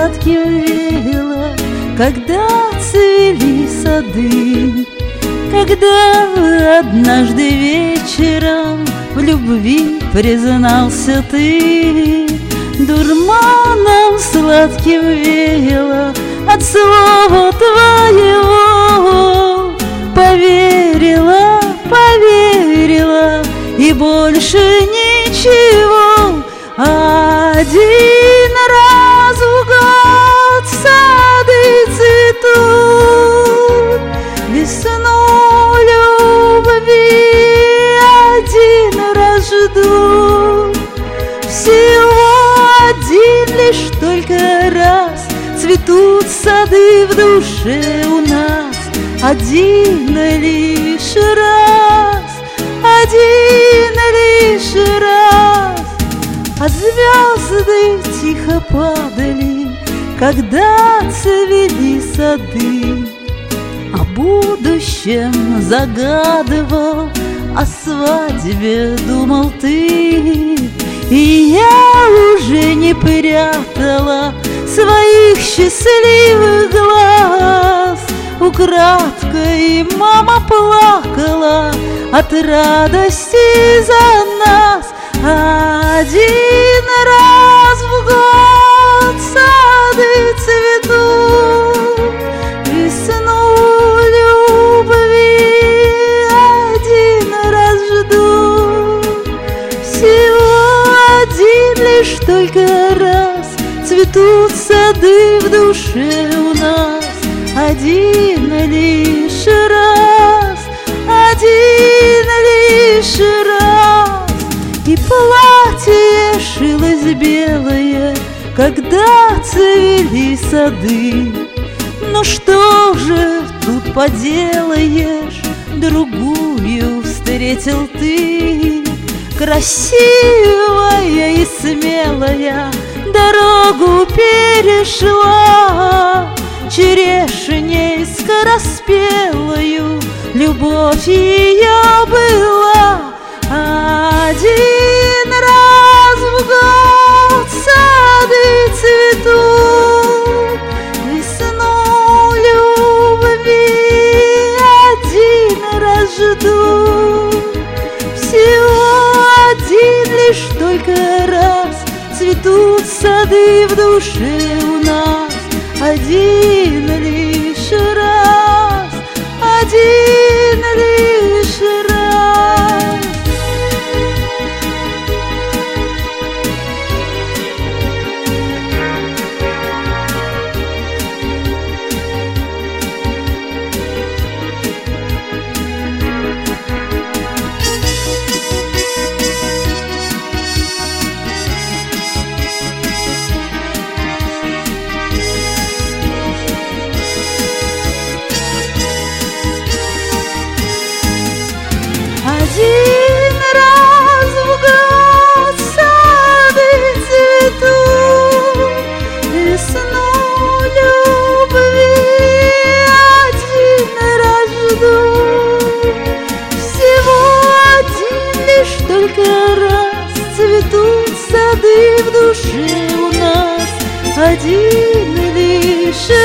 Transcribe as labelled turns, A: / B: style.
A: сладким веяло, когда цвели сады. Когда однажды вечером в любви признался ты, дурманом сладким веяло от слова твоего. Поверила, поверила, и больше ничего. Один раз в год сады цветут, весну любви один раз ждут. Всего один лишь только раз цветут сады в душе у нас. Один лишь раз, один лишь раз. А звезды тихо падали, когда цвели сады. О будущем загадывал, о свадьбе думал ты. И я уже не прятала своих счастливых глаз. Украдкой мама плакала от радости за нас. Один раз в год сады цветут, весну любви один раз ждут. Всего один лишь только раз цветут сады в душе у нас. Один лишь раз, один лишь раз. И платье шилось белое, когда цвели сады. Ну что же тут поделаешь, другую встретил ты. Красивая и смелая дорогу перешла, черешней скороспелою любовь ее была. Один раз в год сады цветут, весну любви один раз ждут. Всего один лишь только раз цветут сады в душе у нас. Один лишь раз, один лишь раз. Один раз в год сады цветут, весну любви один раз ждут. Всего один лишь только раз цветут сады в душе у нас. Один лишь